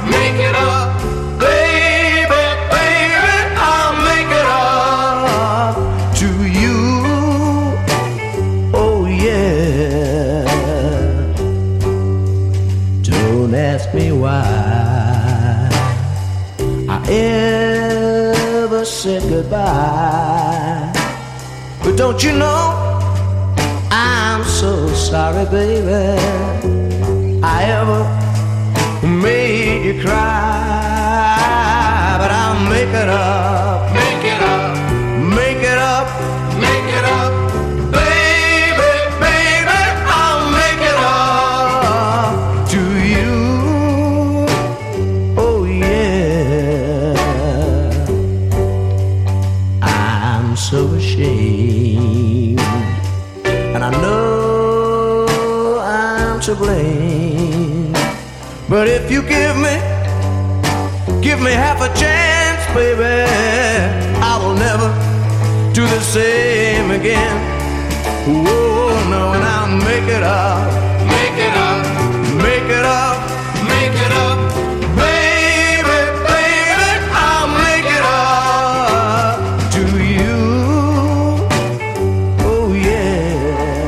make it up. Baby, baby, I'll make it up to you. Oh yeah. Don't ask me why I ever said goodbye, but don't you know I'm so sorry, baby, I ever made you cry. But I'll make it up, make it up, make it up, make it up. Baby, baby, I'll make it up to you. Oh yeah. I'm so ashamed, and I know I'm to blame, but if you give me half a chance, baby, I will never do the same again. Oh no, and I'll make it up, make it up, make it up, make it up. Baby, baby, I'll make it up to you. Oh yeah.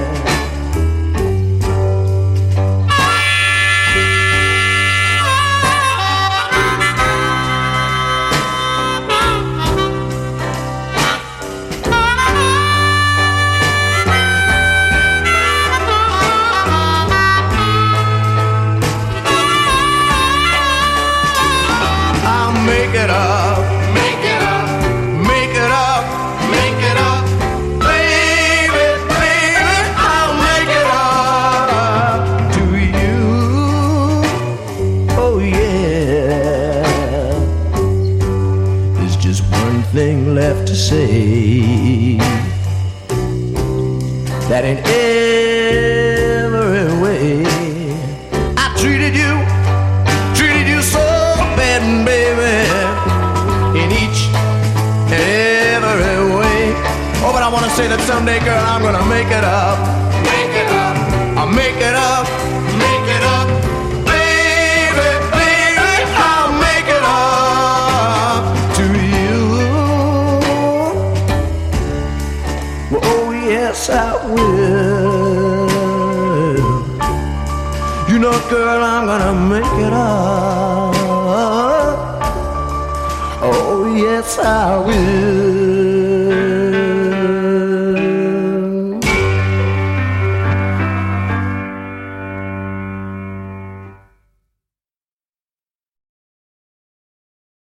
Make it up, make it up, make it up, make it up. Baby, baby, I'll make it up to you. Oh yeah. There's just one thing left to say, that in every way I treated you so bad, baby, in each and every way. Oh, but I want to say that someday, girl, I'm gonna make it up, make it up, I'll make it up, make it up. Baby, baby, I'll make it up to you. Well, oh yes, I will. You know, girl, I'm gonna make it up. Oh, yes, I will.